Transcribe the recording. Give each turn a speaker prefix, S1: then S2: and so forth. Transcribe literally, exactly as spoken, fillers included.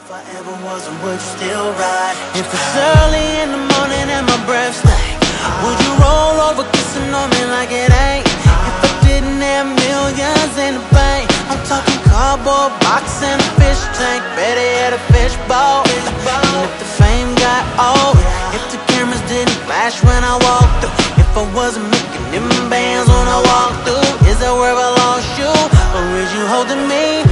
S1: If I ever wasn't, would you still ride? If it's early in the morning and my breath stank, would you roll over kissing on me like it ain't? If I didn't have millions in the bank, I'm talking cardboard box and a fish tank, better yet a fish bowl. And if the fame got old, if the cameras didn't flash when I walked through, if I wasn't making them bands when I walked through, is that where I lost you? Or is you holding me?